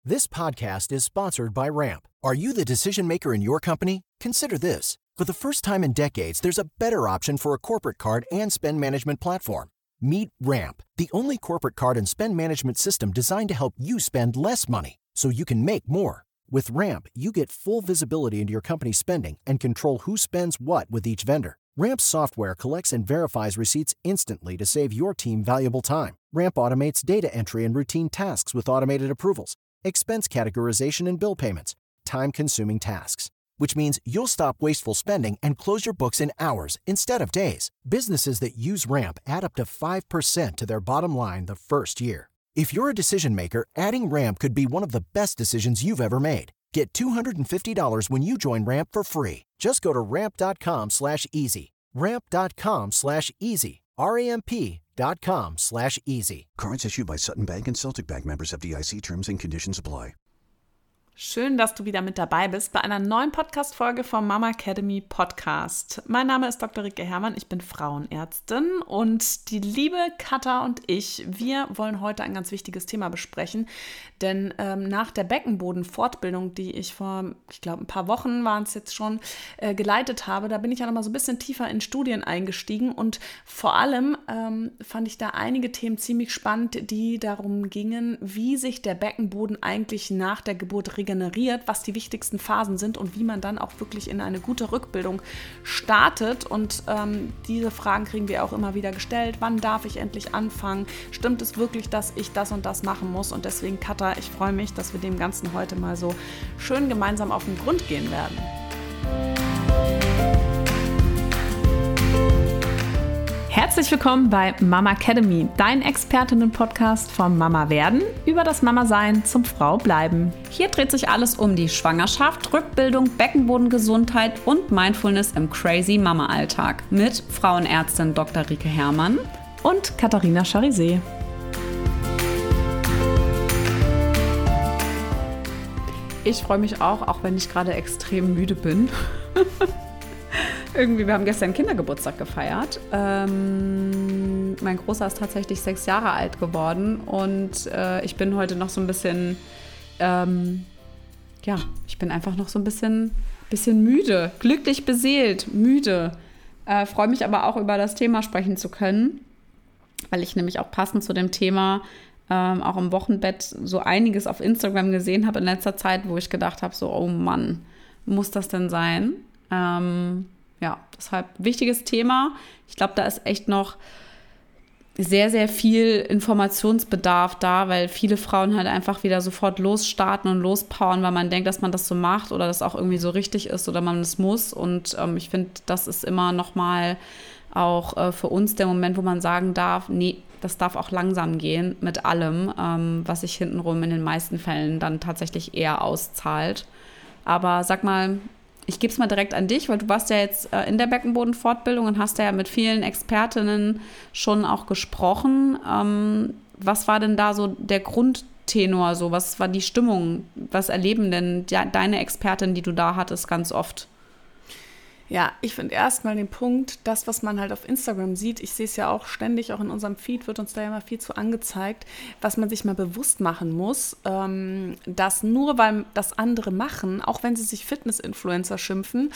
This podcast is sponsored by Ramp. Are you the decision maker in your company? Consider this. For the first time in decades, there's a better option for a corporate card and spend management platform. Meet Ramp, the only corporate card and spend management system designed to help you spend less money so you can make more. With Ramp, you get full visibility into your company's spending and control who spends what with each vendor. Ramp's software collects and verifies receipts instantly to save your team valuable time. Ramp automates data entry and routine tasks with automated approvals, expense categorization and bill payments, time-consuming tasks. Which means you'll stop wasteful spending and close your books in hours instead of days. Businesses that use Ramp add up to 5% to their bottom line the first year. If you're a decision maker, adding Ramp could be one of the best decisions you've ever made. Get $250 when you join Ramp for free. Just go to ramp.com/easy. Ramp.com/easy. RAMP.com/easy. Cards issued by Sutton Bank and Celtic Bank, members FDIC. Terms and conditions apply. Schön, dass du wieder mit dabei bist bei einer neuen Podcast-Folge vom Mama Academy Podcast. Mein Name ist Dr. Rike Herrmann, ich bin Frauenärztin und die liebe Katha und ich, wir wollen heute ein ganz wichtiges Thema besprechen, denn nach der Beckenboden-Fortbildung, die ich vor, ich glaube, ein paar Wochen waren es jetzt schon, geleitet habe, da bin ich ja nochmal so ein bisschen tiefer in Studien eingestiegen und vor allem fand ich da einige Themen ziemlich spannend, die darum gingen, wie sich der Beckenboden eigentlich nach der Geburt regeneriert, was die wichtigsten Phasen sind und wie man dann auch wirklich in eine gute Rückbildung startet. Und diese Fragen kriegen wir auch immer wieder gestellt. Wann darf ich endlich anfangen? Stimmt es wirklich, dass ich das und das machen muss? Und deswegen, Katha, ich freue mich, dass wir dem Ganzen heute mal so schön gemeinsam auf den Grund gehen werden. Herzlich willkommen bei Mama Academy, dein Expertinnen-Podcast vom Mama-Werden über das Mama-Sein zum Frau-Bleiben. Hier dreht sich alles um die Schwangerschaft, Rückbildung, Beckenbodengesundheit und Mindfulness im crazy Mama-Alltag mit Frauenärztin Dr. Rike Herrmann und Katharina Charizé. Ich freue mich auch wenn ich gerade extrem müde bin. Irgendwie, wir haben gestern Kindergeburtstag gefeiert. Mein Großer ist tatsächlich 6 Jahre alt geworden und ich bin heute noch so ein bisschen, ich bin einfach noch so ein bisschen müde, glücklich beseelt, müde. Freue mich aber auch über das Thema sprechen zu können, weil ich nämlich auch passend zu dem Thema auch im Wochenbett so einiges auf Instagram gesehen habe in letzter Zeit, wo ich gedacht habe, so, oh Mann, muss das denn sein? Deshalb wichtiges Thema. Ich glaube, da ist echt noch sehr, sehr viel Informationsbedarf da, weil viele Frauen halt einfach wieder sofort losstarten und lospowern, weil man denkt, dass man das so macht oder das auch irgendwie so richtig ist oder man es muss. Und ich finde, das ist immer noch mal auch für uns der Moment, wo man sagen darf, nee, das darf auch langsam gehen mit allem, was sich hintenrum in den meisten Fällen dann tatsächlich eher auszahlt. Aber sag mal, ich gebe es mal direkt an dich, weil du warst ja jetzt in der Beckenbodenfortbildung und hast ja mit vielen Expertinnen schon auch gesprochen. Was war denn da so der Grundtenor? So? Was war die Stimmung? Was erleben denn deine Expertinnen, die du da hattest, ganz oft? Ja, ich finde erstmal den Punkt, das, was man halt auf Instagram sieht, ich sehe es ja auch ständig, auch in unserem Feed wird uns da ja mal viel zu angezeigt, was man sich mal bewusst machen muss, dass nur weil das andere machen, auch wenn sie sich Fitness-Influencer schimpfen,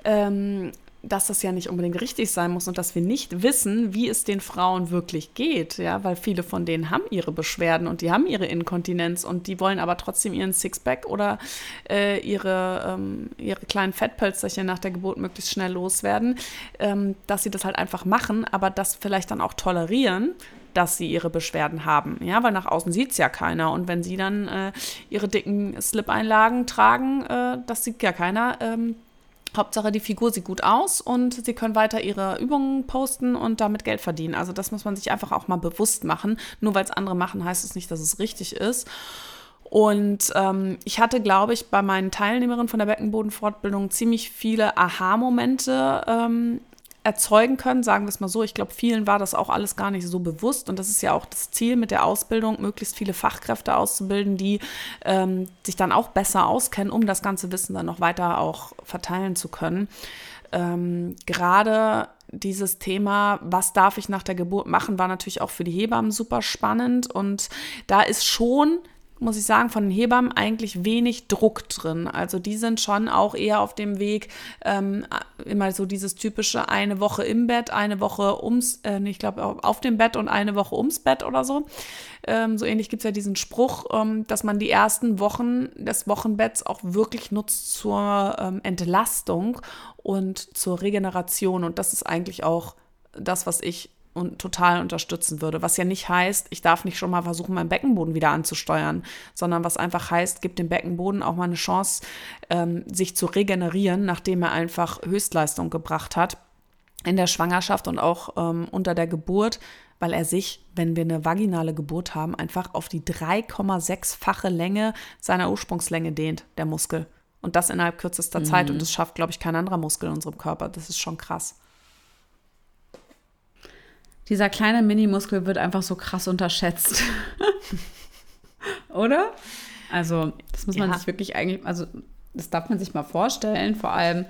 dass das ja nicht unbedingt richtig sein muss und dass wir nicht wissen, wie es den Frauen wirklich geht, ja, weil viele von denen haben ihre Beschwerden und die haben ihre Inkontinenz und die wollen aber trotzdem ihren Sixpack oder ihre kleinen Fettpölsterchen nach der Geburt möglichst schnell loswerden, dass sie das halt einfach machen, aber das vielleicht dann auch tolerieren, dass sie ihre Beschwerden haben, ja, weil nach außen sieht es ja keiner und wenn sie dann ihre dicken Slip-Einlagen tragen, das sieht ja keiner, Hauptsache, die Figur sieht gut aus und sie können weiter ihre Übungen posten und damit Geld verdienen. Also das muss man sich einfach auch mal bewusst machen. Nur weil es andere machen, heißt es nicht, dass es richtig ist. Und ich hatte, glaube ich, bei meinen Teilnehmerinnen von der Beckenbodenfortbildung ziemlich viele Aha-Momente erzeugen können, sagen wir es mal so. Ich glaube, vielen war das auch alles gar nicht so bewusst und das ist ja auch das Ziel mit der Ausbildung, möglichst viele Fachkräfte auszubilden, die sich dann auch besser auskennen, um das ganze Wissen dann noch weiter auch verteilen zu können. Gerade dieses Thema, was darf ich nach der Geburt machen, war natürlich auch für die Hebammen super spannend und da ist schon muss ich sagen, von den Hebammen eigentlich wenig Druck drin. Also die sind schon auch eher auf dem Weg, immer so dieses typische eine Woche im Bett, eine Woche ich glaube auf dem Bett und eine Woche ums Bett oder so. So ähnlich gibt es ja diesen Spruch, dass man die ersten Wochen des Wochenbetts auch wirklich nutzt zur Entlastung und zur Regeneration. Und das ist eigentlich auch das, was ich total unterstützen würde. Was ja nicht heißt, ich darf nicht schon mal versuchen, meinen Beckenboden wieder anzusteuern, sondern was einfach heißt, gibt dem Beckenboden auch mal eine Chance, sich zu regenerieren, nachdem er einfach Höchstleistung gebracht hat in der Schwangerschaft und auch unter der Geburt, weil er sich, wenn wir eine vaginale Geburt haben, einfach auf die 3,6-fache Länge seiner Ursprungslänge dehnt, der Muskel. Und das innerhalb kürzester Zeit. Und das schafft, glaube ich, kein anderer Muskel in unserem Körper. Das ist schon krass. Dieser kleine Minimuskel wird einfach so krass unterschätzt. Oder? Also, das muss man sich wirklich also das darf man sich mal vorstellen. Vor allem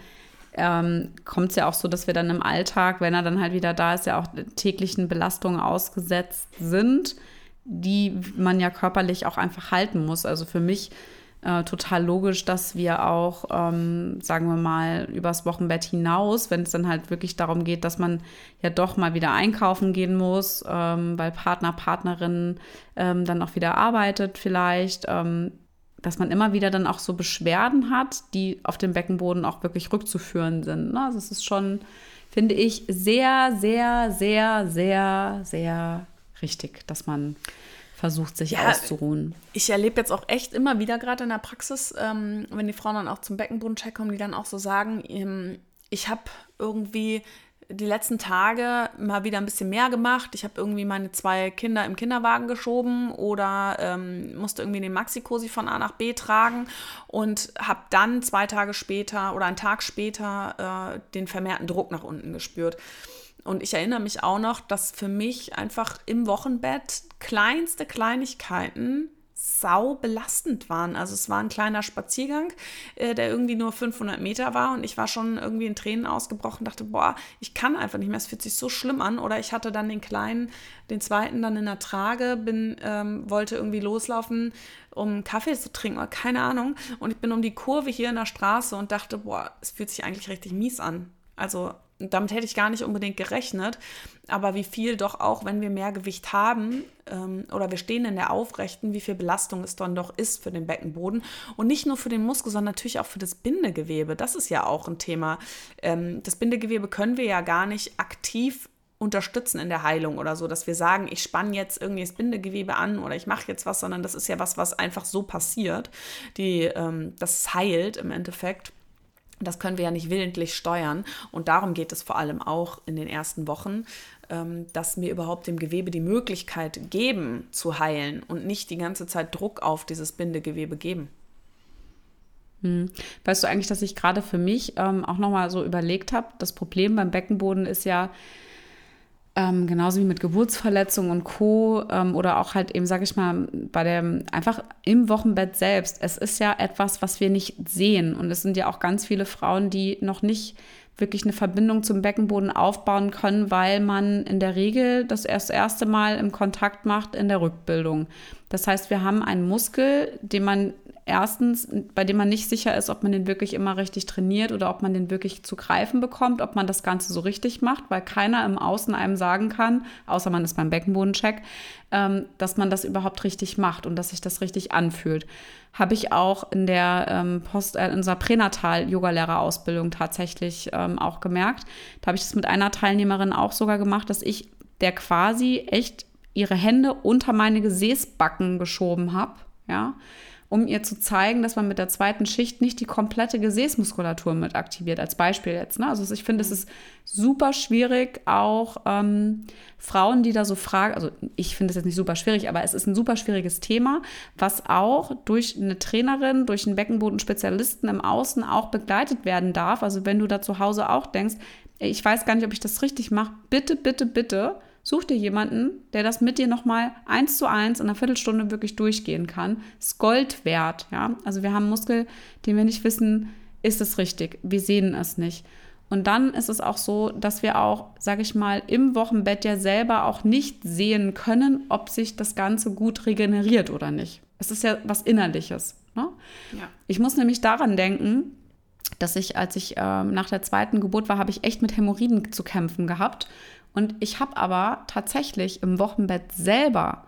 kommt es ja auch so, dass wir dann im Alltag, wenn er dann halt wieder da ist, ja auch täglichen Belastungen ausgesetzt sind, die man ja körperlich auch einfach halten muss. Also für mich total logisch, dass wir auch, sagen wir mal, übers Wochenbett hinaus, wenn es dann halt wirklich darum geht, dass man ja doch mal wieder einkaufen gehen muss, weil Partner, Partnerin dann auch wieder arbeitet vielleicht, dass man immer wieder dann auch so Beschwerden hat, die auf dem Beckenboden auch wirklich rückzuführen sind. Ne? Also es ist schon, finde ich, sehr, sehr, sehr, sehr, sehr richtig, dass man versucht, sich auszuruhen. Ich erlebe jetzt auch echt immer wieder gerade in der Praxis, wenn die Frauen dann auch zum Beckenbodencheck kommen, die dann auch so sagen, ich habe irgendwie die letzten Tage mal wieder ein bisschen mehr gemacht. Ich habe irgendwie meine 2 Kinder im Kinderwagen geschoben oder musste irgendwie den Maxi-Cosi von A nach B tragen und habe dann 2 Tage später oder einen Tag später den vermehrten Druck nach unten gespürt. Und ich erinnere mich auch noch, dass für mich einfach im Wochenbett kleinste Kleinigkeiten sau belastend waren. Also es war ein kleiner Spaziergang, der irgendwie nur 500 Meter war und ich war schon irgendwie in Tränen ausgebrochen, dachte, boah, ich kann einfach nicht mehr, es fühlt sich so schlimm an. Oder ich hatte dann den zweiten dann in der Trage, wollte irgendwie loslaufen, um Kaffee zu trinken oder keine Ahnung. Und ich bin um die Kurve hier in der Straße und dachte, boah, es fühlt sich eigentlich richtig mies an. Also damit hätte ich gar nicht unbedingt gerechnet, aber wie viel doch auch, wenn wir mehr Gewicht haben oder wir stehen in der Aufrechten, wie viel Belastung es dann doch ist für den Beckenboden und nicht nur für den Muskel, sondern natürlich auch für das Bindegewebe. Das ist ja auch ein Thema. Das Bindegewebe können wir ja gar nicht aktiv unterstützen in der Heilung oder so, dass wir sagen, ich spanne jetzt irgendwie das Bindegewebe an oder ich mache jetzt was, sondern das ist ja was einfach so passiert, das heilt im Endeffekt. Das können wir ja nicht willentlich steuern und darum geht es vor allem auch in den ersten Wochen, dass wir überhaupt dem Gewebe die Möglichkeit geben zu heilen und nicht die ganze Zeit Druck auf dieses Bindegewebe geben. Weißt du eigentlich, dass ich gerade für mich auch nochmal so überlegt habe, das Problem beim Beckenboden ist ja, genauso wie mit Geburtsverletzungen und Co. Oder auch halt eben, sage ich mal, einfach im Wochenbett selbst. Es ist ja etwas, was wir nicht sehen. Und es sind ja auch ganz viele Frauen, die noch nicht wirklich eine Verbindung zum Beckenboden aufbauen können, weil man in der Regel das erste Mal im Kontakt macht in der Rückbildung. Das heißt, wir haben einen Muskel, bei dem man nicht sicher ist, ob man den wirklich immer richtig trainiert oder ob man den wirklich zu greifen bekommt, ob man das Ganze so richtig macht, weil keiner im Außen einem sagen kann, außer man ist beim Beckenbodencheck, dass man das überhaupt richtig macht und dass sich das richtig anfühlt. Habe ich auch in in unserer Pränatal-Yoga-Lehrerausbildung tatsächlich auch gemerkt. Da habe ich das mit einer Teilnehmerin auch sogar gemacht, dass ich der quasi echt ihre Hände unter meine Gesäßbacken geschoben habe, ja, um ihr zu zeigen, dass man mit der zweiten Schicht nicht die komplette Gesäßmuskulatur mit aktiviert, als Beispiel jetzt. Ne? Also ich finde, es ist super schwierig, auch Frauen, die da so fragen, also ich finde es jetzt nicht super schwierig, aber es ist ein super schwieriges Thema, was auch durch eine Trainerin, durch einen Beckenbodenspezialisten im Außen auch begleitet werden darf. Also wenn du da zu Hause auch denkst, ich weiß gar nicht, ob ich das richtig mache, bitte, bitte, bitte, such dir jemanden, der das mit dir nochmal 1:1 in einer Viertelstunde wirklich durchgehen kann. Ist Gold wert, ja. Also wir haben einen Muskel, den wir nicht wissen, ist es richtig. Wir sehen es nicht. Und dann ist es auch so, dass wir auch, sage ich mal, im Wochenbett ja selber auch nicht sehen können, ob sich das Ganze gut regeneriert oder nicht. Es ist ja was Innerliches. Ne? Ja. Ich muss nämlich daran denken, dass als ich nach der zweiten Geburt war, habe ich echt mit Hämorrhoiden zu kämpfen gehabt. Und ich habe aber tatsächlich im Wochenbett selber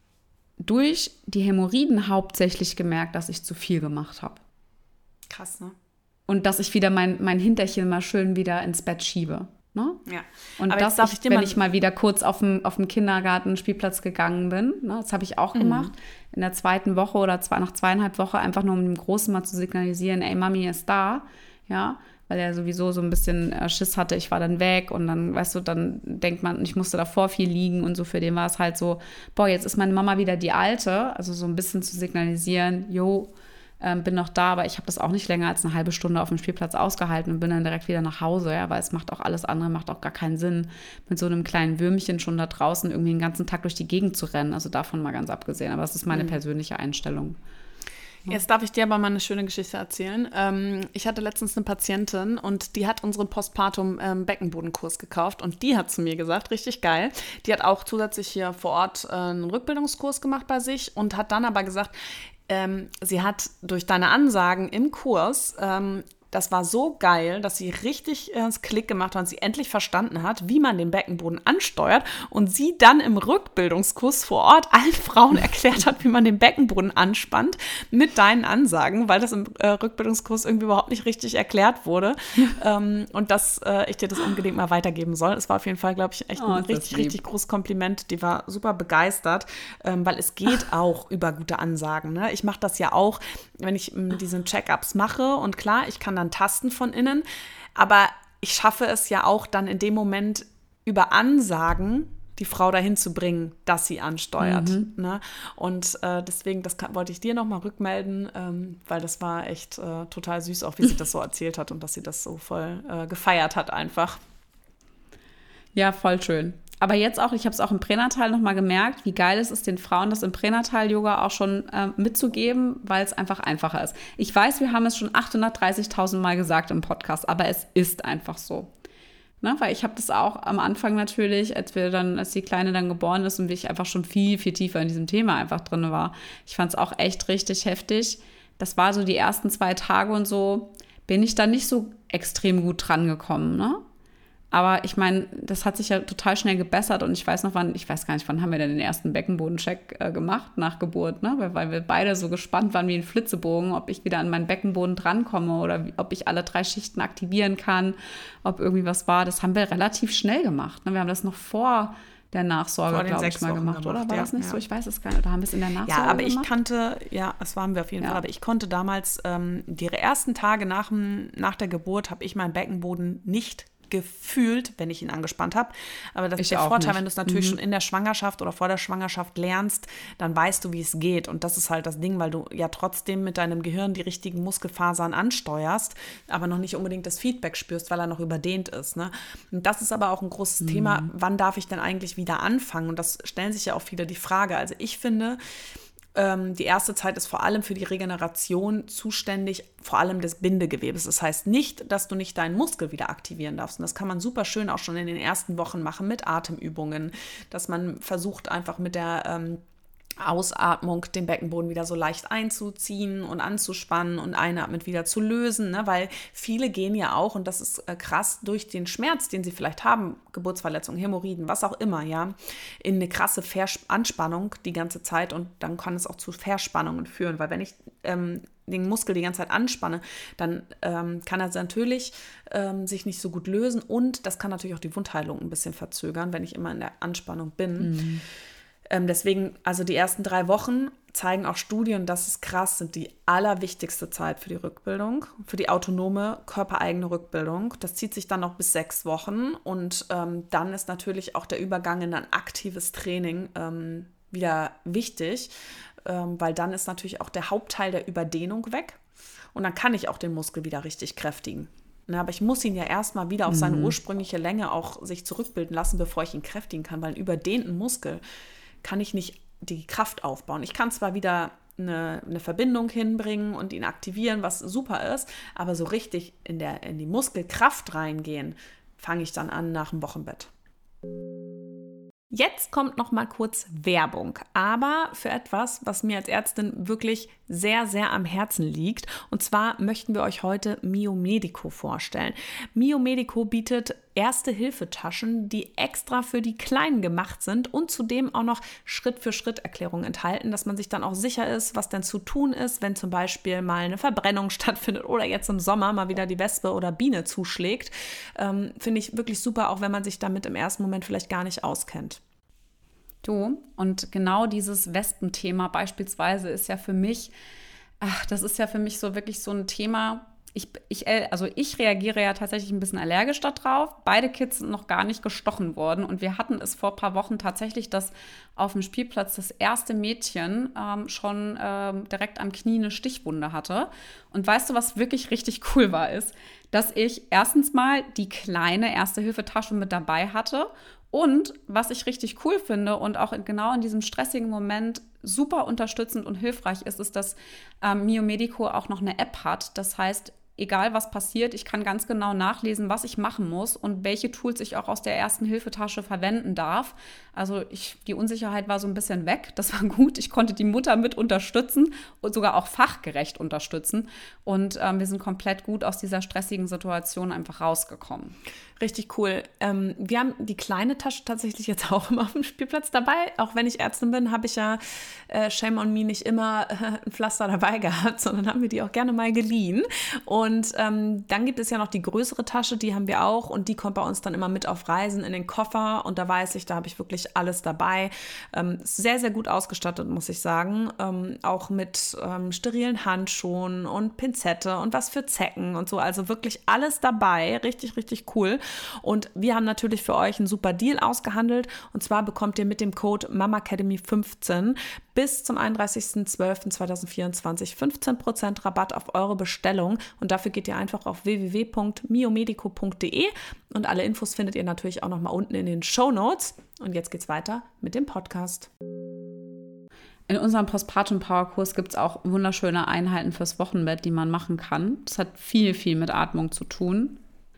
durch die Hämorrhoiden hauptsächlich gemerkt, dass ich zu viel gemacht habe. Krass, ne? Und dass ich wieder mein Hinterchen mal schön wieder ins Bett schiebe. Ne? Ja. Und aber dass wenn ich mal wieder kurz auf dem Kindergartenspielplatz gegangen bin, ne, das habe ich auch gemacht, in der zweiten Woche oder nach 2,5 Wochen, einfach nur um dem Großen mal zu signalisieren, ey, Mami ist da, ja, weil er sowieso so ein bisschen Schiss hatte, ich war dann weg und dann, weißt du, dann denkt man, ich musste davor viel liegen und so, für den war es halt so, boah, jetzt ist meine Mama wieder die Alte, also so ein bisschen zu signalisieren, jo, bin noch da, aber ich habe das auch nicht länger als eine halbe Stunde auf dem Spielplatz ausgehalten und bin dann direkt wieder nach Hause, ja, weil es macht auch alles andere, macht auch gar keinen Sinn, mit so einem kleinen Würmchen schon da draußen irgendwie den ganzen Tag durch die Gegend zu rennen, also davon mal ganz abgesehen, aber das ist meine persönliche Einstellung. Jetzt darf ich dir aber mal eine schöne Geschichte erzählen. Ich hatte letztens eine Patientin und die hat unseren Postpartum-Beckenbodenkurs gekauft und die hat zu mir gesagt, richtig geil, die hat auch zusätzlich hier vor Ort einen Rückbildungskurs gemacht bei sich und hat dann aber gesagt, sie hat durch deine Ansagen im Kurs, das war so geil, dass sie richtig Klick gemacht hat und sie endlich verstanden hat, wie man den Beckenboden ansteuert und sie dann im Rückbildungskurs vor Ort allen Frauen erklärt hat, wie man den Beckenboden anspannt mit deinen Ansagen, weil das im Rückbildungskurs irgendwie überhaupt nicht richtig erklärt wurde und dass ich dir das unbedingt mal weitergeben soll. Es war auf jeden Fall, glaube ich, echt ein richtig großes Kompliment. Die war super begeistert, weil es geht auch über gute Ansagen. Ne? Ich mache das ja auch, wenn ich diese Check-ups mache und klar, ich kann dann tasten von innen, aber ich schaffe es ja auch dann in dem Moment über Ansagen die Frau dahin zu bringen, dass sie ansteuert. Ne? Und deswegen, wollte ich dir nochmal rückmelden, weil das war echt total süß, auch wie sie das so erzählt hat und dass sie das so voll gefeiert hat einfach. Ja, voll schön. Aber jetzt auch, ich habe es auch im Pränatal nochmal gemerkt, wie geil es ist, den Frauen das im Pränatal-Yoga auch schon mitzugeben, weil es einfach einfacher ist. Ich weiß, wir haben es schon 830.000 Mal gesagt im Podcast, aber es ist einfach so. Ne? Weil ich habe das auch am Anfang natürlich, als die Kleine dann geboren ist und ich einfach schon viel, viel tiefer in diesem Thema einfach drin war. Ich fand es auch echt richtig heftig. Das war so die ersten 2 Tage und so, bin ich dann nicht so extrem gut dran gekommen, ne? Aber ich meine, das hat sich ja total schnell gebessert und ich weiß gar nicht, wann haben wir denn den ersten Beckenbodencheck gemacht nach Geburt, ne? Weil wir beide so gespannt waren wie ein Flitzebogen, ob ich wieder an meinen Beckenboden drankomme oder ob ich alle 3 Schichten aktivieren kann, ob irgendwie was war. Das haben wir relativ schnell gemacht. Ne? Wir haben das noch vor der Nachsorge, glaube ich, mal gemacht, oder? War das nicht so? Ich weiß es gar nicht. Oder haben wir es in der Nachsorge gemacht? Ja, aber das waren wir auf jeden Fall. Aber ich konnte damals, die ersten Tage nach der Geburt, habe ich meinen Beckenboden nicht gefühlt, wenn ich ihn angespannt habe. Aber das ist der Vorteil, nicht. Wenn du es natürlich schon in der Schwangerschaft oder vor der Schwangerschaft lernst, dann weißt du, wie es geht. Und das ist halt das Ding, weil du ja trotzdem mit deinem Gehirn die richtigen Muskelfasern ansteuerst, aber noch nicht unbedingt das Feedback spürst, weil er noch überdehnt ist. Ne? Und das ist aber auch ein großes Thema, wann darf ich denn eigentlich wieder anfangen? Und das stellen sich ja auch viele die Frage. Also ich finde, die erste Zeit ist vor allem für die Regeneration zuständig, vor allem des Bindegewebes. Das heißt nicht, dass du nicht deinen Muskel wieder aktivieren darfst. Und das kann man super schön auch schon in den ersten Wochen machen mit Atemübungen, dass man versucht einfach mit der Ausatmung den Beckenboden wieder so leicht einzuziehen und anzuspannen und einatmend wieder zu lösen, ne? Weil viele gehen ja auch, und das ist krass, durch den Schmerz, den sie vielleicht haben, Geburtsverletzungen, Hämorrhoiden, was auch immer, ja, in eine krasse Anspannung die ganze Zeit und dann kann es auch zu Verspannungen führen, weil wenn ich den Muskel die ganze Zeit anspanne, dann kann er natürlich sich nicht so gut lösen und das kann natürlich auch die Wundheilung ein bisschen verzögern, wenn ich immer in der Anspannung bin. Deswegen, also die ersten 3 Wochen zeigen auch Studien, das ist krass, sind die allerwichtigste Zeit für die Rückbildung, für die autonome, körpereigene Rückbildung. Das zieht sich dann noch bis 6 Wochen und dann ist natürlich auch der Übergang in ein aktives Training wieder wichtig, weil dann ist natürlich auch der Hauptteil der Überdehnung weg und dann kann ich auch den Muskel wieder richtig kräftigen. Na, aber ich muss ihn ja erstmal wieder auf seine ursprüngliche Länge auch sich zurückbilden lassen, bevor ich ihn kräftigen kann, weil einen überdehnten Muskel kann ich nicht die Kraft aufbauen. Ich kann zwar wieder eine Verbindung hinbringen und ihn aktivieren, was super ist, aber so richtig in die Muskelkraft reingehen, fange ich dann an nach dem Wochenbett. Jetzt kommt noch mal kurz Werbung, aber für etwas, was mir als Ärztin wirklich sehr, sehr am Herzen liegt. Und zwar möchten wir euch heute Mio Medico vorstellen. Mio Medico bietet Erste-Hilfe-Taschen, die extra für die Kleinen gemacht sind und zudem auch noch Schritt-für-Schritt-Erklärungen enthalten, dass man sich dann auch sicher ist, was denn zu tun ist, wenn zum Beispiel mal eine Verbrennung stattfindet oder jetzt im Sommer mal wieder die Wespe oder Biene zuschlägt. Finde ich wirklich super, auch wenn man sich damit im ersten Moment vielleicht gar nicht auskennt. Und genau dieses Wespenthema beispielsweise ist ja für mich, das ist ja für mich so wirklich so ein Thema. Ich reagiere ja tatsächlich ein bisschen allergisch darauf. Beide Kids sind noch gar nicht gestochen worden und wir hatten es vor ein paar Wochen tatsächlich, dass auf dem Spielplatz das erste Mädchen schon direkt am Knie eine Stichwunde hatte. Und weißt du, was wirklich richtig cool war, ist, dass ich erstens mal die kleine Erste-Hilfe-Tasche mit dabei hatte. Und was ich richtig cool finde und auch genau in diesem stressigen Moment super unterstützend und hilfreich ist, dass Mio Medico auch noch eine App hat. Das heißt, egal was passiert, ich kann ganz genau nachlesen, was ich machen muss und welche Tools ich auch aus der Ersten-Hilfe-Tasche verwenden darf. Also die Unsicherheit war so ein bisschen weg. Das war gut. Ich konnte die Mutter mit unterstützen und sogar auch fachgerecht unterstützen. Und wir sind komplett gut aus dieser stressigen Situation einfach rausgekommen. Richtig cool. Wir haben die kleine Tasche tatsächlich jetzt auch immer auf dem Spielplatz dabei. Auch wenn ich Ärztin bin, habe ich ja, shame on me, nicht immer ein Pflaster dabei gehabt, sondern haben wir die auch gerne mal geliehen. Und dann gibt es ja noch die größere Tasche, die haben wir auch. Und die kommt bei uns dann immer mit auf Reisen in den Koffer. Und da weiß ich, da habe ich wirklich alles dabei. Sehr, sehr gut ausgestattet, muss ich sagen. Auch mit sterilen Handschuhen und Pinzette und was für Zecken und so. Also wirklich alles dabei. Richtig, richtig cool. Und wir haben natürlich für euch einen super Deal ausgehandelt. Und zwar bekommt ihr mit dem Code MAMAcademy15 bis zum 31.12.2024 15% Rabatt auf eure Bestellung. Und dafür geht ihr einfach auf www.miomedico.de. Und alle Infos findet ihr natürlich auch nochmal unten in den Shownotes. Und jetzt geht's weiter mit dem Podcast. In unserem Postpartum-Power-Kurs gibt es auch wunderschöne Einheiten fürs Wochenbett, die man machen kann. Das hat viel, viel mit Atmung zu tun.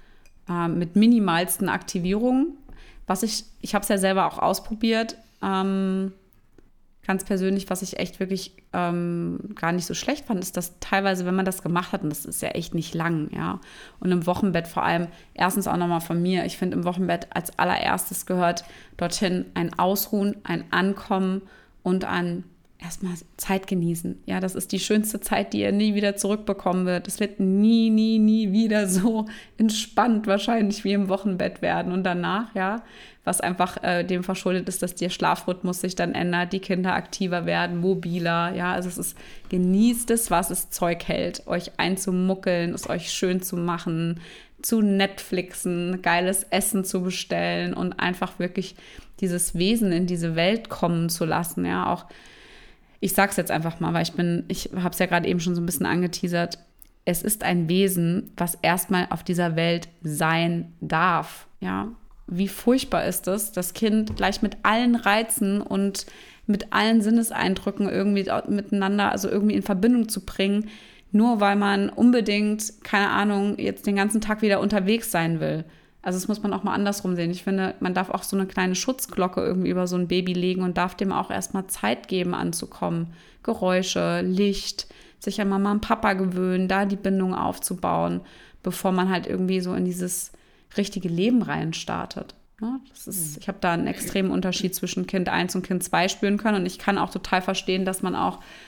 Mit minimalsten Aktivierungen. Ich habe es ja selber auch ausprobiert, ganz persönlich, was ich echt wirklich gar nicht so schlecht fand, ist, dass teilweise, wenn man das gemacht hat, und das ist ja echt nicht lang, ja, und im Wochenbett vor allem, erstens auch nochmal von mir, ich finde, im Wochenbett als allererstes gehört dorthin ein Ausruhen, ein Ankommen und ein erstmal Zeit genießen. Ja, das ist die schönste Zeit, die ihr nie wieder zurückbekommen wird. Es wird nie, nie, nie wieder so entspannt wahrscheinlich wie im Wochenbett werden. Und danach, ja, was einfach dem verschuldet ist, dass der Schlafrhythmus sich dann ändert, die Kinder aktiver werden, mobiler. Ja, also genießt es, was es Zeug hält, euch einzumuckeln, es euch schön zu machen, zu Netflixen, geiles Essen zu bestellen und einfach wirklich dieses Wesen in diese Welt kommen zu lassen. Ja, auch ich sag's jetzt einfach mal, weil ich habe es ja gerade eben schon so ein bisschen angeteasert. Es ist ein Wesen, was erstmal auf dieser Welt sein darf. Ja, wie furchtbar ist es, das Kind gleich mit allen Reizen und mit allen Sinneseindrücken irgendwie miteinander, also irgendwie in Verbindung zu bringen, nur weil man unbedingt, keine Ahnung, jetzt den ganzen Tag wieder unterwegs sein will. Also das muss man auch mal andersrum sehen. Ich finde, man darf auch so eine kleine Schutzglocke irgendwie über so ein Baby legen und darf dem auch erstmal Zeit geben, anzukommen. Geräusche, Licht, sich an Mama und Papa gewöhnen, da die Bindung aufzubauen, bevor man halt irgendwie so in dieses richtige Leben rein startet. Ja, ich habe da einen extremen Unterschied zwischen Kind 1 und Kind 2 spüren können und ich kann auch total verstehen, dass man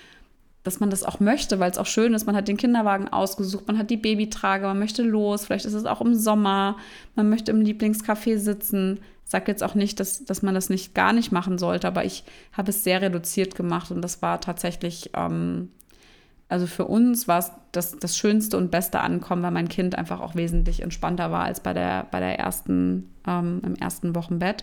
das auch möchte, weil es auch schön ist. Man hat den Kinderwagen ausgesucht, man hat die Babytrage, man möchte los. Vielleicht ist es auch im Sommer, man möchte im Lieblingscafé sitzen. Ich sage jetzt auch nicht, dass man das nicht gar nicht machen sollte, aber ich habe es sehr reduziert gemacht und das war tatsächlich, also für uns war es das schönste und beste Ankommen, weil mein Kind einfach auch wesentlich entspannter war als bei der ersten, im ersten Wochenbett.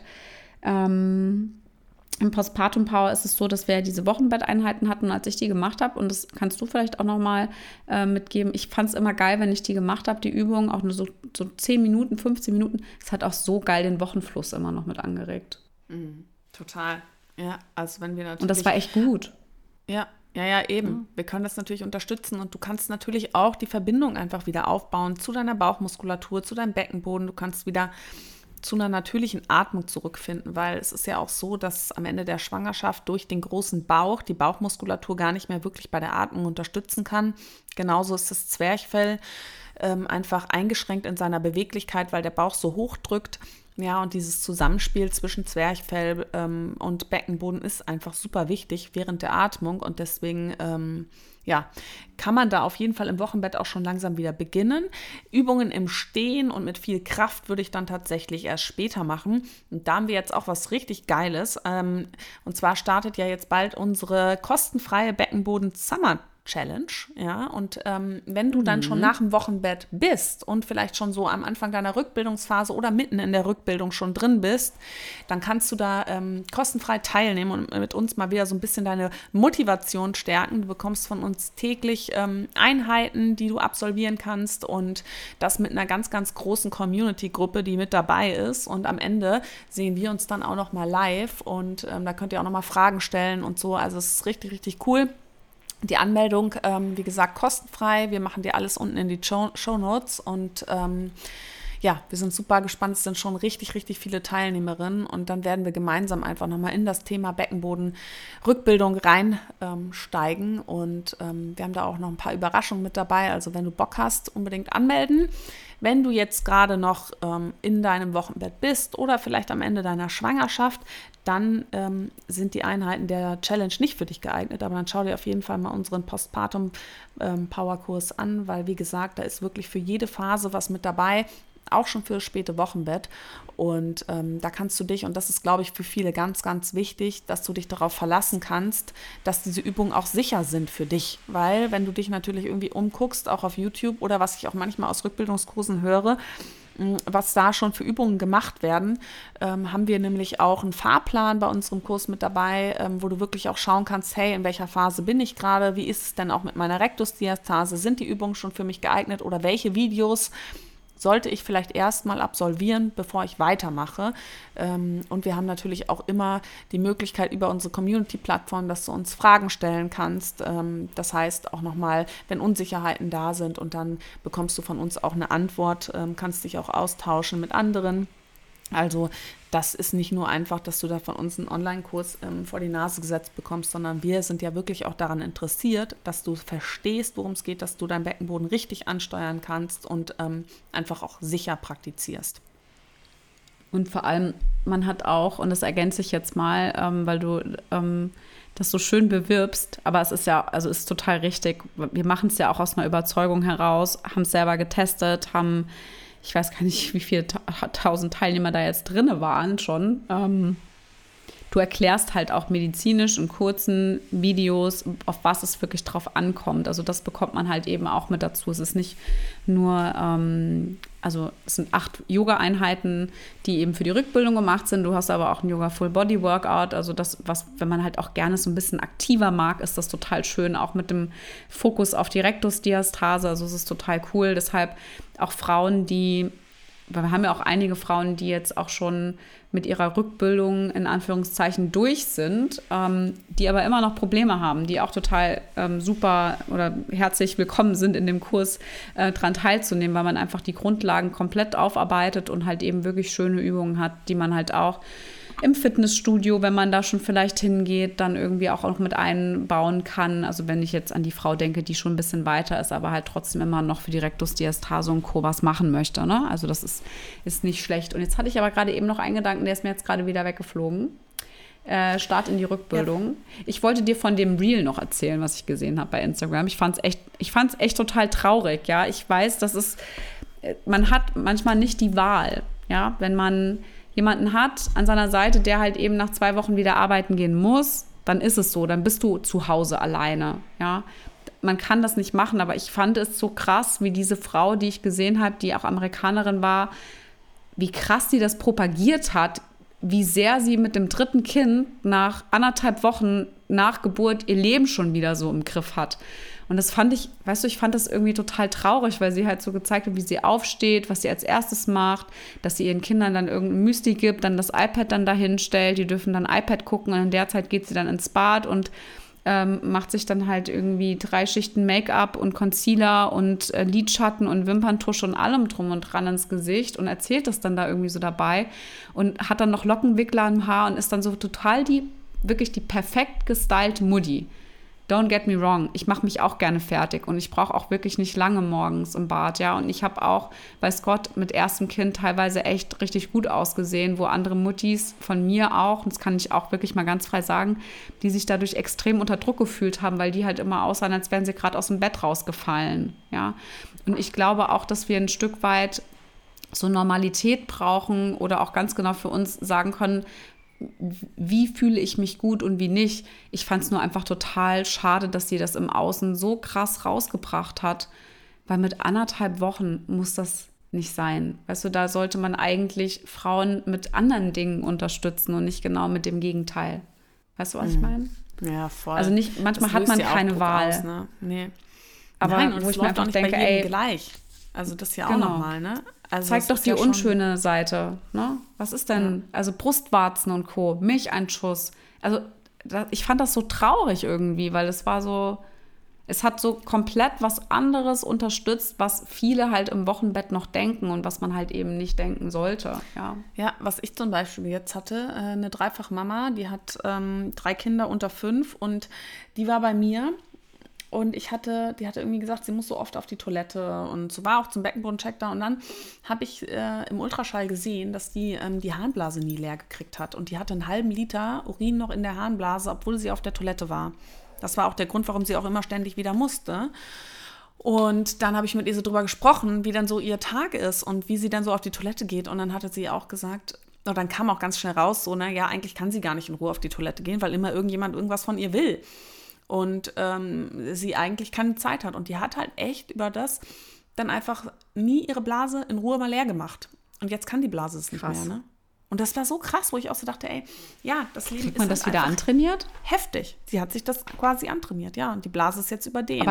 Im Postpartum Power ist es so, dass wir diese Wochenbetteinheiten hatten, als ich die gemacht habe. Und das kannst du vielleicht auch nochmal mitgeben. Ich fand es immer geil, wenn ich die gemacht habe, die Übung, auch nur so 10 Minuten, 15 Minuten. Es hat auch so geil den Wochenfluss immer noch mit angeregt. Total. Ja, also wenn wir natürlich. Und das war echt gut. Ja, eben. Ja. Wir können das natürlich unterstützen und du kannst natürlich auch die Verbindung einfach wieder aufbauen zu deiner Bauchmuskulatur, zu deinem Beckenboden. Du kannst wieder zu einer natürlichen Atmung zurückfinden, weil es ist ja auch so, dass am Ende der Schwangerschaft durch den großen Bauch die Bauchmuskulatur gar nicht mehr wirklich bei der Atmung unterstützen kann. Genauso ist das Zwerchfell einfach eingeschränkt in seiner Beweglichkeit, weil der Bauch so hoch drückt. Ja, und dieses Zusammenspiel zwischen Zwerchfell und Beckenboden ist einfach super wichtig während der Atmung und deswegen kann man da auf jeden Fall im Wochenbett auch schon langsam wieder beginnen. Übungen im Stehen und mit viel Kraft würde ich dann tatsächlich erst später machen. Und da haben wir jetzt auch was richtig Geiles. Und zwar startet ja jetzt bald unsere kostenfreie Beckenboden-Summer Challenge, ja, und wenn du dann schon nach dem Wochenbett bist und vielleicht schon so am Anfang deiner Rückbildungsphase oder mitten in der Rückbildung schon drin bist, dann kannst du da kostenfrei teilnehmen und mit uns mal wieder so ein bisschen deine Motivation stärken. Du bekommst von uns täglich Einheiten, die du absolvieren kannst und das mit einer ganz, ganz großen Community-Gruppe, die mit dabei ist und am Ende sehen wir uns dann auch noch mal live und da könnt ihr auch noch mal Fragen stellen und so, also es ist richtig, richtig cool. Die Anmeldung, wie gesagt, kostenfrei. Wir machen dir alles unten in die Shownotes und wir sind super gespannt. Es sind schon richtig, richtig viele Teilnehmerinnen und dann werden wir gemeinsam einfach nochmal in das Thema Beckenboden-Rückbildung reinsteigen und wir haben da auch noch ein paar Überraschungen mit dabei. Also wenn du Bock hast, unbedingt anmelden. Wenn du jetzt gerade noch in deinem Wochenbett bist oder vielleicht am Ende deiner Schwangerschaft, dann sind die Einheiten der Challenge nicht für dich geeignet. Aber dann schau dir auf jeden Fall mal unseren Postpartum-Powerkurs an, weil wie gesagt, da ist wirklich für jede Phase was mit dabei, auch schon für das späte Wochenbett. Und da kannst du dich, und das ist, glaube ich, für viele ganz, ganz wichtig, dass du dich darauf verlassen kannst, dass diese Übungen auch sicher sind für dich. Weil wenn du dich natürlich irgendwie umguckst, auch auf YouTube oder was ich auch manchmal aus Rückbildungskursen höre, was da schon für Übungen gemacht werden, haben wir nämlich auch einen Fahrplan bei unserem Kurs mit dabei, wo du wirklich auch schauen kannst, hey, in welcher Phase bin ich gerade, wie ist es denn auch mit meiner Rektusdiastase, sind die Übungen schon für mich geeignet oder welche Videos sollte ich vielleicht erstmal absolvieren, bevor ich weitermache. Und wir haben natürlich auch immer die Möglichkeit über unsere Community-Plattform, dass du uns Fragen stellen kannst. Das heißt auch nochmal, wenn Unsicherheiten da sind und dann bekommst du von uns auch eine Antwort, kannst dich auch austauschen mit anderen. Also das ist nicht nur einfach, dass du da von uns einen Online-Kurs vor die Nase gesetzt bekommst, sondern wir sind ja wirklich auch daran interessiert, dass du verstehst, worum es geht, dass du deinen Beckenboden richtig ansteuern kannst und einfach auch sicher praktizierst. Und vor allem, man hat auch, und das ergänze ich jetzt mal, weil du das so schön bewirbst, aber es ist ja, also ist total richtig, wir machen es ja auch aus einer Überzeugung heraus, haben es selber getestet, haben ich weiß gar nicht, wie viele 1000 Teilnehmer da jetzt drin waren schon. Du erklärst halt auch medizinisch in kurzen Videos, auf was es wirklich drauf ankommt. Also das bekommt man halt eben auch mit dazu. Es ist nicht nur, also es sind 8 Yoga-Einheiten, die eben für die Rückbildung gemacht sind. Du hast aber auch ein Yoga-Full-Body-Workout. Also das, was, wenn man halt auch gerne so ein bisschen aktiver mag, ist das total schön, auch mit dem Fokus auf die Rektusdiastase. Also es ist total cool. Deshalb auch Frauen, weil wir haben ja auch einige Frauen, die jetzt auch schon mit ihrer Rückbildung in Anführungszeichen durch sind, die aber immer noch Probleme haben, die auch total super oder herzlich willkommen sind in dem Kurs dran teilzunehmen, weil man einfach die Grundlagen komplett aufarbeitet und halt eben wirklich schöne Übungen hat, die man halt auch im Fitnessstudio, wenn man da schon vielleicht hingeht, dann irgendwie auch noch mit einbauen kann. Also wenn ich jetzt an die Frau denke, die schon ein bisschen weiter ist, aber halt trotzdem immer noch für die Rektusdiastase und Co. was machen möchte. Ne? Also das ist nicht schlecht. Und jetzt hatte ich aber gerade eben noch einen Gedanken, der ist mir jetzt gerade wieder weggeflogen. Start in die Rückbildung. Ja. Ich wollte dir von dem Reel noch erzählen, was ich gesehen habe bei Instagram. Ich fand's echt total traurig. Ja, ich weiß, man hat manchmal nicht die Wahl. Ja, wenn man jemanden hat an seiner Seite, der halt eben nach 2 Wochen wieder arbeiten gehen muss, dann ist es so, dann bist du zu Hause alleine, ja. Man kann das nicht machen, aber ich fand es so krass, wie diese Frau, die ich gesehen habe, die auch Amerikanerin war, wie krass sie das propagiert hat, wie sehr sie mit dem 3. Kind nach 1,5 Wochen nach Geburt ihr Leben schon wieder so im Griff hat. Und das fand ich, ich fand das irgendwie total traurig, weil sie halt so gezeigt hat, wie sie aufsteht, was sie als erstes macht, dass sie ihren Kindern dann irgendein Müsli gibt, dann das iPad dann dahin stellt, die dürfen dann iPad gucken und in der Zeit geht sie dann ins Bad und macht sich dann halt irgendwie 3 Schichten Make-up und Concealer und Lidschatten und Wimperntusche und allem drum und dran ins Gesicht und erzählt das dann da irgendwie so dabei und hat dann noch Lockenwickler im Haar und ist dann so total wirklich die perfekt gestylte Mutti. Don't get me wrong, ich mache mich auch gerne fertig und ich brauche auch wirklich nicht lange morgens im Bad, ja. Und ich habe auch, weiß Gott, mit erstem Kind teilweise echt richtig gut ausgesehen, wo andere Muttis von mir auch, und das kann ich auch wirklich mal ganz frei sagen, die sich dadurch extrem unter Druck gefühlt haben, weil die halt immer aussahen, als wären sie gerade aus dem Bett rausgefallen, ja. Und ich glaube auch, dass wir ein Stück weit so Normalität brauchen oder auch ganz genau für uns sagen können, wie fühle ich mich gut und wie nicht. Ich fand es nur einfach total schade, dass sie das im Außen so krass rausgebracht hat, weil mit 1,5 Wochen muss das nicht sein. Weißt du, da sollte man eigentlich Frauen mit anderen Dingen unterstützen und nicht genau mit dem Gegenteil. Weißt du, was ich meine? Ja, voll. Also nicht, manchmal hat man keine Wahl. Aus, ne? Nee. Aber nein, und wo es ich mir läuft auch einfach nicht denke, bei jedem ey, gleich. Also das ist ja auch genau. nochmal, ne? Also zeig doch die ja unschöne Seite. Ne? Was ist denn? Also Brustwarzen und Co., Milcheinschuss. Also ich fand das so traurig irgendwie, weil es war so, es hat so komplett was anderes unterstützt, was viele halt im Wochenbett noch denken und was man halt eben nicht denken sollte. Ja, was ich zum Beispiel jetzt hatte, eine Dreifachmama, die hat 3 Kinder unter 5 und die war bei mir. Und die hatte irgendwie gesagt, sie muss so oft auf die Toilette und so war auch zum Beckenbodencheck da. Und dann habe ich im Ultraschall gesehen, dass die Harnblase nie leer gekriegt hat. Und die hatte einen halben Liter Urin noch in der Harnblase, obwohl sie auf der Toilette war. Das war auch der Grund, warum sie auch immer ständig wieder musste. Und dann habe ich mit ihr so drüber gesprochen, wie dann so ihr Tag ist und wie sie dann so auf die Toilette geht. Und dann hatte sie auch gesagt, und dann kam auch ganz schnell raus, so, ja, eigentlich kann sie gar nicht in Ruhe auf die Toilette gehen, weil immer irgendjemand irgendwas von ihr will. Und sie eigentlich keine Zeit hat. Und die hat halt echt über das dann einfach nie ihre Blase in Ruhe mal leer gemacht. Und jetzt kann die Blase es nicht mehr, ne? Und das war so krass, wo ich auch so dachte, ey, ja, das Leben kriegt man ist das wieder antrainiert? Heftig. Sie hat sich das quasi antrainiert, ja. Und die Blase ist jetzt überdehnt.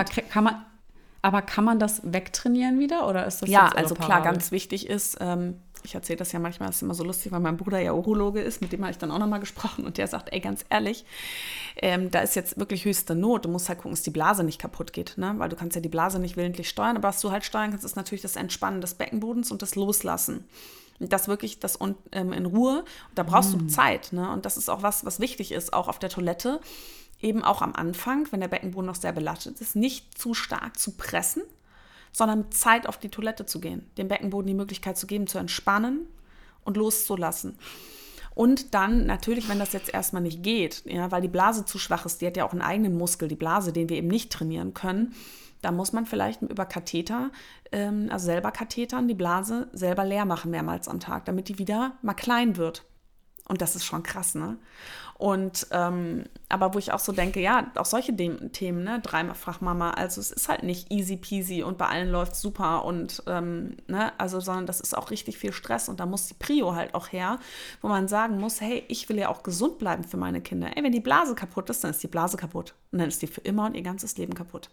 Aber kann man das wegtrainieren wieder? Oder ist das ja, jetzt also klar, ganz wichtig ist, ich erzähle das ja manchmal, das ist immer so lustig, weil mein Bruder ja Urologe ist, mit dem habe ich dann auch nochmal gesprochen und der sagt, ey, ganz ehrlich, da ist jetzt wirklich höchste Not. Du musst halt gucken, dass die Blase nicht kaputt geht, ne? Weil du kannst ja die Blase nicht willentlich steuern, aber was du halt steuern kannst, ist natürlich das Entspannen des Beckenbodens und das Loslassen. Und das wirklich, das in Ruhe, und da brauchst du Zeit, ne? Und das ist auch was wichtig ist, auch auf der Toilette, eben auch am Anfang, wenn der Beckenboden noch sehr belastet ist, nicht zu stark zu pressen, sondern mit Zeit auf die Toilette zu gehen, dem Beckenboden die Möglichkeit zu geben, zu entspannen und loszulassen. Und dann natürlich, wenn das jetzt erstmal nicht geht, ja, weil die Blase zu schwach ist, die hat ja auch einen eigenen Muskel, die Blase, den wir eben nicht trainieren können, da muss man vielleicht über Katheter, also selber Kathetern, die Blase selber leer machen mehrmals am Tag, damit die wieder mal klein wird. Und das ist schon krass, ne? Und aber wo ich auch so denke, ja, auch solche Themen, ne, Dreifachmama, also es ist halt nicht easy peasy und bei allen läuft es super und ne, also sondern das ist auch richtig viel Stress und da muss die Prio halt auch her, wo man sagen muss, hey, ich will ja auch gesund bleiben für meine Kinder. Ey, wenn die Blase kaputt ist, dann ist die Blase kaputt und dann ist die für immer und ihr ganzes Leben kaputt.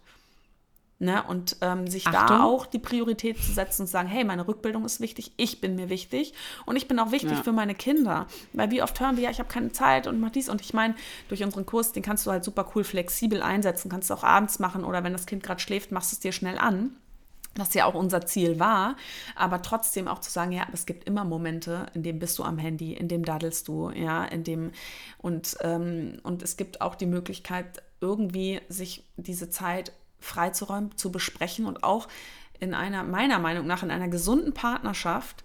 Ne, und sich da auch die Priorität zu setzen und zu sagen, hey, meine Rückbildung ist wichtig, ich bin mir wichtig und ich bin auch wichtig für meine Kinder. Weil wie oft hören wir, ja, ich habe keine Zeit und mach dies. Und ich meine, durch unseren Kurs, den kannst du halt super cool flexibel einsetzen, kannst du auch abends machen oder wenn das Kind gerade schläft, machst du es dir schnell an. Was ja auch unser Ziel war, aber trotzdem auch zu sagen, ja, es gibt immer Momente, in dem bist du am Handy, in dem daddelst du, ja, in dem und es gibt auch die Möglichkeit, irgendwie sich diese Zeit freizuräumen, zu besprechen und auch in einer, meiner Meinung nach, in einer gesunden Partnerschaft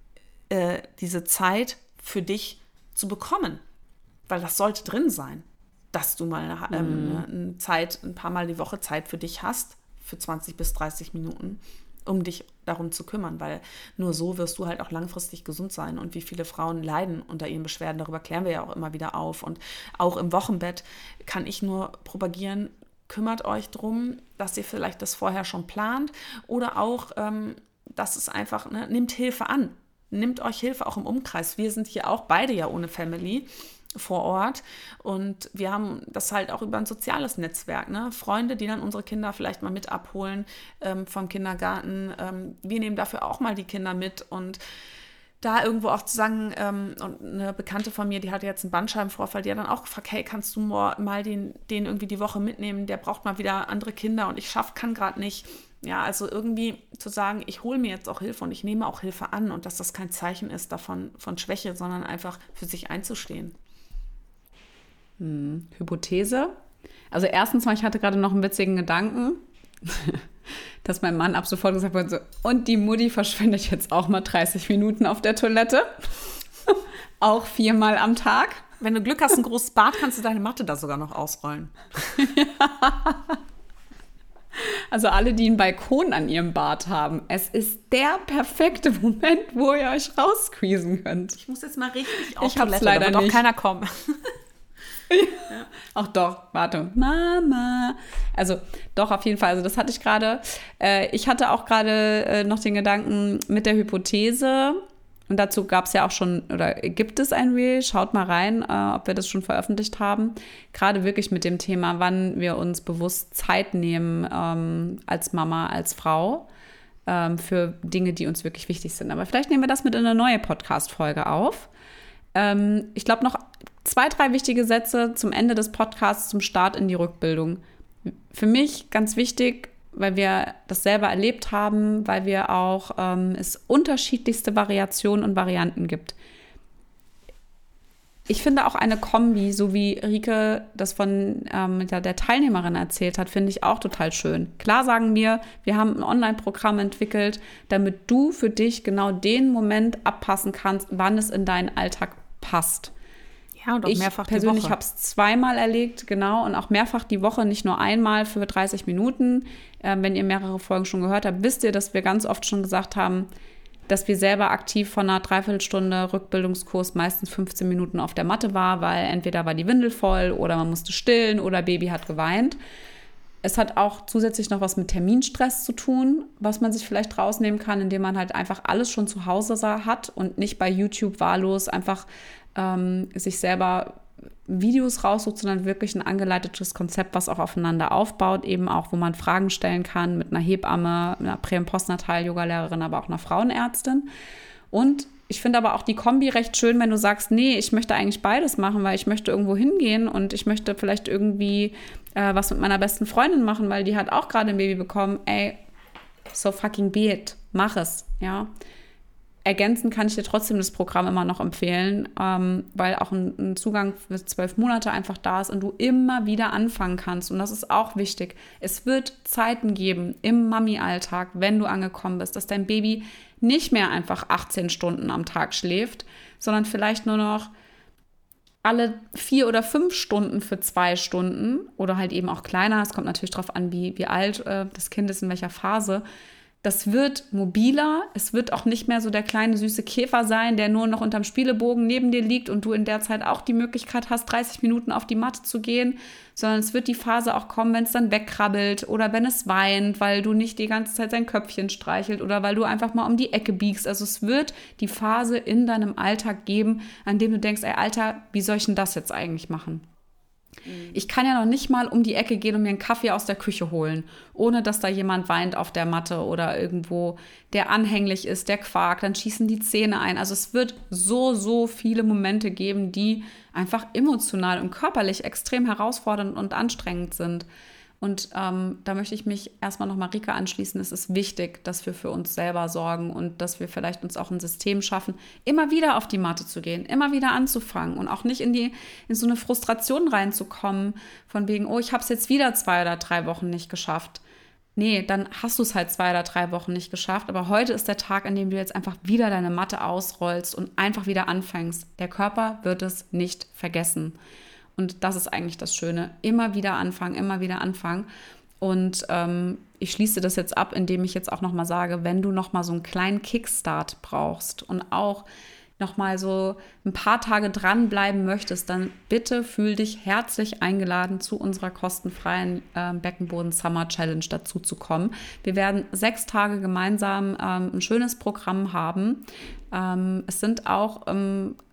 diese Zeit für dich zu bekommen. Weil das sollte drin sein, dass du mal eine Zeit, ein paar Mal die Woche Zeit für dich hast, für 20 bis 30 Minuten, um dich darum zu kümmern, weil nur so wirst du halt auch langfristig gesund sein. Und wie viele Frauen leiden unter ihren Beschwerden, darüber klären wir ja auch immer wieder auf. Und auch im Wochenbett kann ich nur propagieren, kümmert euch drum, dass ihr vielleicht das vorher schon plant oder auch, dass es einfach, ne, nehmt Hilfe an. Nehmt euch Hilfe auch im Umkreis. Wir sind hier auch beide ja ohne Family vor Ort und wir haben das halt auch über ein soziales Netzwerk, ne? Freunde, die dann unsere Kinder vielleicht mal mit abholen vom Kindergarten. Wir nehmen dafür auch mal die Kinder mit und da irgendwo auch zu sagen, und eine Bekannte von mir, die hatte jetzt einen Bandscheibenvorfall, die hat dann auch gefragt, hey, kannst du mal den irgendwie die Woche mitnehmen, der braucht mal wieder andere Kinder und kann gerade nicht. Ja, also irgendwie zu sagen, ich hole mir jetzt auch Hilfe und ich nehme auch Hilfe an und dass das kein Zeichen ist davon von Schwäche, sondern einfach für sich einzustehen. Hypothese. Also erstens mal, ich hatte gerade noch einen witzigen Gedanken, dass mein Mann ab sofort gesagt wird, so, und die Mutti verschwendet jetzt auch mal 30 Minuten auf der Toilette. Auch 4-mal am Tag. Wenn du Glück hast, ein großes Bad, kannst du deine Matte da sogar noch ausrollen. Also alle, die einen Balkon an ihrem Bad haben, es ist der perfekte Moment, wo ihr euch raussqueezen könnt. Ich muss jetzt mal richtig auf Ich hab's Toilette, leider da wird nicht. auch keiner kommen. Ja. Ach doch, warte. Mama. Also doch, auf jeden Fall. Also das hatte ich gerade. Ich hatte auch gerade noch den Gedanken mit der Hypothese. Und dazu gab es ja auch schon, oder gibt es ein Reel? Schaut mal rein, ob wir das schon veröffentlicht haben. Gerade wirklich mit dem Thema, wann wir uns bewusst Zeit nehmen als Mama, als Frau für Dinge, die uns wirklich wichtig sind. Aber vielleicht nehmen wir das mit in eine neue Podcast-Folge auf. Ich glaube, noch 2, 3 wichtige Sätze zum Ende des Podcasts, zum Start in die Rückbildung. Für mich ganz wichtig, weil wir das selber erlebt haben, weil wir auch es unterschiedlichste Variationen und Varianten gibt. Ich finde auch eine Kombi, so wie Rike das von der Teilnehmerin erzählt hat, finde ich auch total schön. Klar sagen wir haben ein Online-Programm entwickelt, damit du für dich genau den Moment abpassen kannst, wann es in deinen Alltag passt. Ja, und auch mehrfach die Woche. Ich persönlich habe es 2-mal erlebt, genau, und auch mehrfach die Woche, nicht nur einmal für 30 Minuten. Wenn ihr mehrere Folgen schon gehört habt, wisst ihr, dass wir ganz oft schon gesagt haben, dass wir selber aktiv von einer Dreiviertelstunde Rückbildungskurs meistens 15 Minuten auf der Matte war, weil entweder war die Windel voll oder man musste stillen oder Baby hat geweint. Es hat auch zusätzlich noch was mit Terminstress zu tun, was man sich vielleicht rausnehmen kann, indem man halt einfach alles schon zu Hause hat und nicht bei YouTube wahllos einfach sich selber Videos raussucht, sondern wirklich ein angeleitetes Konzept, was auch aufeinander aufbaut, eben auch, wo man Fragen stellen kann mit einer Hebamme, einer Prä- und Postnatal-Yoga-Lehrerin, aber auch einer Frauenärztin. Und ich finde aber auch die Kombi recht schön, wenn du sagst, nee, ich möchte eigentlich beides machen, weil ich möchte irgendwo hingehen und ich möchte vielleicht irgendwie was mit meiner besten Freundin machen, weil die hat auch gerade ein Baby bekommen. Ey, so fucking be it. Mach es, ja. Ergänzend kann ich dir trotzdem das Programm immer noch empfehlen, weil auch ein Zugang für 12 Monate einfach da ist und du immer wieder anfangen kannst. Und das ist auch wichtig. Es wird Zeiten geben im Mami-Alltag, wenn du angekommen bist, dass dein Baby nicht mehr einfach 18 Stunden am Tag schläft, sondern vielleicht nur noch alle 4 oder 5 Stunden für 2 Stunden oder halt eben auch kleiner. Es kommt natürlich darauf an, wie alt das Kind ist, in welcher Phase. Das wird mobiler, es wird auch nicht mehr so der kleine süße Käfer sein, der nur noch unterm Spielebogen neben dir liegt und du in der Zeit auch die Möglichkeit hast, 30 Minuten auf die Matte zu gehen, sondern es wird die Phase auch kommen, wenn es dann wegkrabbelt oder wenn es weint, weil du nicht die ganze Zeit sein Köpfchen streichelt oder weil du einfach mal um die Ecke biegst. Also es wird die Phase in deinem Alltag geben, an dem du denkst, ey Alter, wie soll ich denn das jetzt eigentlich machen? Ich kann ja noch nicht mal um die Ecke gehen und mir einen Kaffee aus der Küche holen, ohne dass da jemand weint auf der Matte oder irgendwo, der anhänglich ist, der quakt, dann schießen die Zähne ein. Also es wird so viele Momente geben, die einfach emotional und körperlich extrem herausfordernd und anstrengend sind. Und da möchte ich mich erstmal nochmal Rika anschließen. Es ist wichtig, dass wir für uns selber sorgen und dass wir vielleicht uns auch ein System schaffen, immer wieder auf die Matte zu gehen, immer wieder anzufangen und auch nicht in so eine Frustration reinzukommen, von wegen, oh, ich habe es jetzt wieder 2 oder 3 Wochen nicht geschafft. Nee, dann hast du es halt 2 oder 3 Wochen nicht geschafft. Aber heute ist der Tag, an dem du jetzt einfach wieder deine Matte ausrollst und einfach wieder anfängst. Der Körper wird es nicht vergessen. Und das ist eigentlich das Schöne. Immer wieder anfangen, immer wieder anfangen. Und ich schließe das jetzt ab, indem ich jetzt auch nochmal sage, wenn du nochmal so einen kleinen Kickstart brauchst und auch nochmal so ein paar Tage dranbleiben möchtest, dann bitte fühl dich herzlich eingeladen, zu unserer kostenfreien Beckenboden Summer Challenge dazu zu kommen. Wir werden 6 Tage gemeinsam ein schönes Programm haben. Es sind auch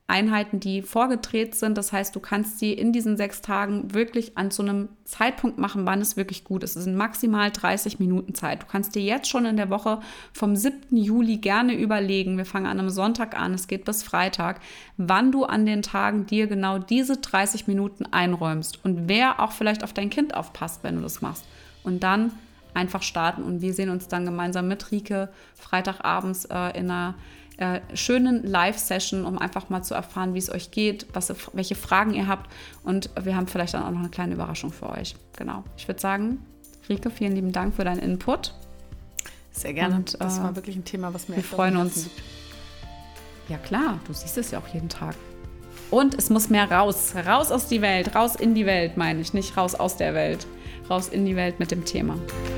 Einheiten, die vorgedreht sind. Das heißt, du kannst die in diesen 6 Tagen wirklich an so einem Zeitpunkt machen, wann es wirklich gut ist. Es sind maximal 30 Minuten Zeit. Du kannst dir jetzt schon in der Woche vom 7. Juli gerne überlegen, wir fangen an einem Sonntag an, es geht bis Freitag, wann du an den Tagen dir genau diese 30 Minuten einräumst und wer auch vielleicht auf dein Kind aufpasst, wenn du das machst. Und dann einfach starten. Und wir sehen uns dann gemeinsam mit Rike Freitagabends in einer schönen Live-Session, um einfach mal zu erfahren, wie es euch geht, welche Fragen ihr habt. Und wir haben vielleicht dann auch noch eine kleine Überraschung für euch. Genau. Ich würde sagen, Rike, vielen lieben Dank für deinen Input. Sehr gerne. Und, das war wirklich ein Thema, was mir wir freuen uns. Ja klar, du siehst es ja auch jeden Tag. Und es muss mehr raus. Raus aus die Welt. Raus in die Welt, meine ich. Nicht raus aus der Welt. Raus in die Welt mit dem Thema.